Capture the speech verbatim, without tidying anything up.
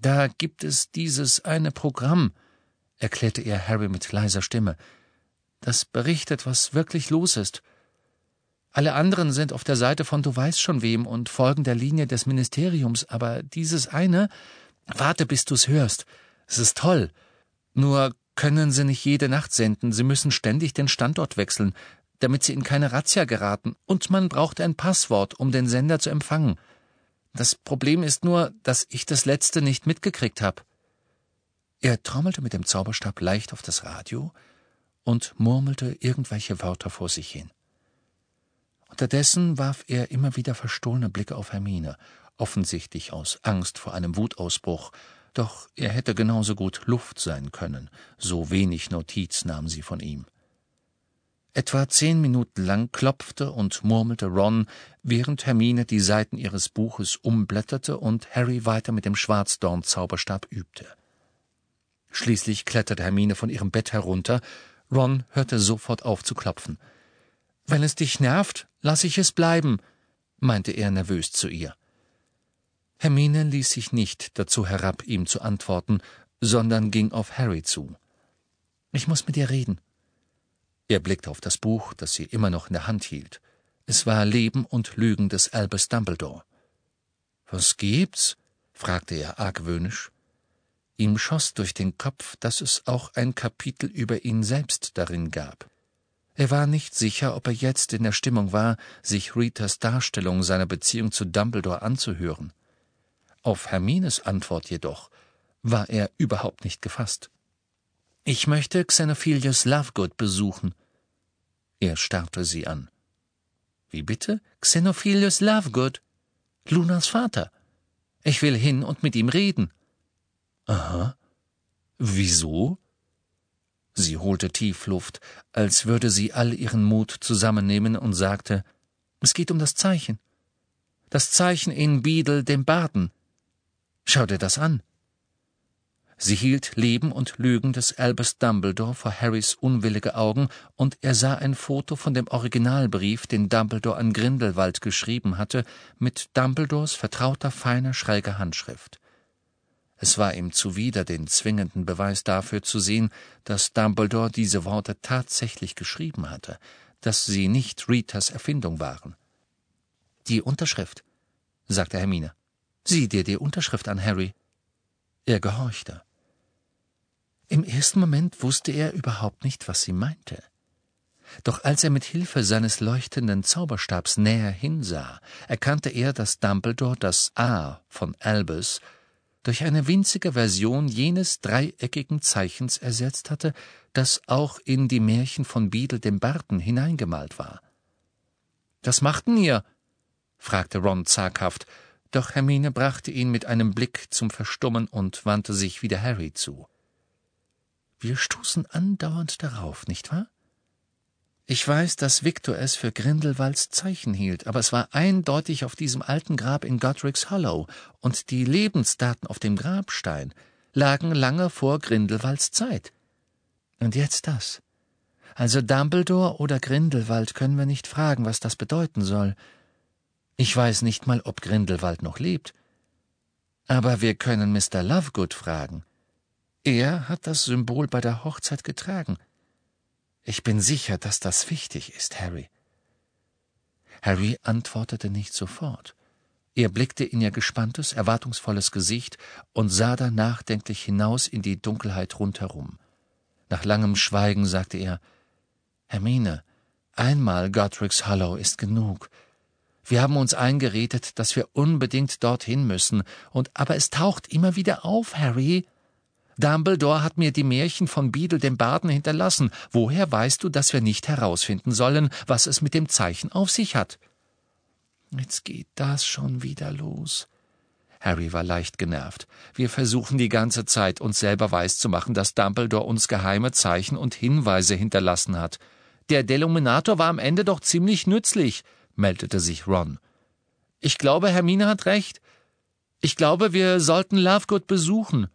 »Da gibt es dieses eine Programm«, erklärte er Harry mit leiser Stimme. »Das berichtet, was wirklich los ist. Alle anderen sind auf der Seite von du weißt schon wem und folgen der Linie des Ministeriums, aber dieses eine, warte, bis du's hörst. Es ist toll. Nur können sie nicht jede Nacht senden, sie müssen ständig den Standort wechseln, damit sie in keine Razzia geraten, und man braucht ein Passwort, um den Sender zu empfangen. Das Problem ist nur, dass ich das letzte nicht mitgekriegt habe.« Er trommelte mit dem Zauberstab leicht auf das Radio und murmelte irgendwelche Wörter vor sich hin. Unterdessen warf er immer wieder verstohlene Blicke auf Hermine, offensichtlich aus Angst vor einem Wutausbruch, doch er hätte genauso gut Luft sein können, so wenig Notiz nahm sie von ihm. Etwa zehn Minuten lang klopfte und murmelte Ron, während Hermine die Seiten ihres Buches umblätterte und Harry weiter mit dem Schwarzdorn-Zauberstab übte. Schließlich kletterte Hermine von ihrem Bett herunter. Ron hörte sofort auf zu klopfen. »Wenn es dich nervt, lass ich es bleiben«, meinte er nervös zu ihr. Hermine ließ sich nicht dazu herab, ihm zu antworten, sondern ging auf Harry zu. »Ich muss mit dir reden.« Er blickte auf das Buch, das sie immer noch in der Hand hielt. Es war »Leben und Lügen des Albus Dumbledore«. »Was gibt's?« fragte er argwöhnisch. Ihm schoss durch den Kopf, dass es auch ein Kapitel über ihn selbst darin gab. Er war nicht sicher, ob er jetzt in der Stimmung war, sich Ritas Darstellung seiner Beziehung zu Dumbledore anzuhören. Auf Hermines Antwort jedoch war er überhaupt nicht gefasst. »Ich möchte Xenophilius Lovegood besuchen.« Er starrte sie an. »Wie bitte? Xenophilius Lovegood? Lunas Vater. Ich will hin und mit ihm reden.« »Aha. Wieso?« Sie holte tief Luft, als würde sie all ihren Mut zusammennehmen und sagte, »Es geht um das Zeichen. Das Zeichen in Beedle dem Barden. Schau dir das an.« Sie hielt Leben und Lügen des Albus Dumbledore vor Harrys unwillige Augen, und er sah ein Foto von dem Originalbrief, den Dumbledore an Grindelwald geschrieben hatte, mit Dumbledores vertrauter, feiner, schräger Handschrift. Es war ihm zuwider, den zwingenden Beweis dafür zu sehen, dass Dumbledore diese Worte tatsächlich geschrieben hatte, dass sie nicht Ritas Erfindung waren. »Die Unterschrift«, sagte Hermine. »Sieh dir die Unterschrift an, Harry.« Er gehorchte. Im ersten Moment wusste er überhaupt nicht, was sie meinte. Doch als er mit Hilfe seines leuchtenden Zauberstabs näher hinsah, erkannte er, dass Dumbledore das A von Albus durch eine winzige Version jenes dreieckigen Zeichens ersetzt hatte, das auch in die Märchen von Beedle dem Barden hineingemalt war. »Was machten ihr?« fragte Ron zaghaft, doch Hermine brachte ihn mit einem Blick zum Verstummen und wandte sich wieder Harry zu. »Wir stoßen andauernd darauf, nicht wahr? Ich weiß, dass Victor es für Grindelwalds Zeichen hielt, aber es war eindeutig auf diesem alten Grab in Godric's Hollow, und die Lebensdaten auf dem Grabstein lagen lange vor Grindelwalds Zeit. Und jetzt das. Also Dumbledore oder Grindelwald können wir nicht fragen, was das bedeuten soll. Ich weiß nicht mal, ob Grindelwald noch lebt. Aber wir können Mister Lovegood fragen. Er hat das Symbol bei der Hochzeit getragen. Ich bin sicher, dass das wichtig ist, Harry.« Harry antwortete nicht sofort. Er blickte in ihr gespanntes, erwartungsvolles Gesicht und sah dann nachdenklich hinaus in die Dunkelheit rundherum. Nach langem Schweigen sagte er, »Hermine, einmal Godric's Hollow ist genug. Wir haben uns eingeredet, dass wir unbedingt dorthin müssen, und aber es taucht immer wieder auf, Harry. Dumbledore hat mir die Märchen von Beedle dem Barden hinterlassen. Woher weißt du, dass wir nicht herausfinden sollen, was es mit dem Zeichen auf sich hat?« »Jetzt geht das schon wieder los.« Harry war leicht genervt. »Wir versuchen die ganze Zeit, uns selber weiszumachen, dass Dumbledore uns geheime Zeichen und Hinweise hinterlassen hat. Der Deluminator war am Ende doch ziemlich nützlich«, meldete sich Ron. »Ich glaube, Hermine hat recht. Ich glaube, wir sollten Lovegood besuchen.«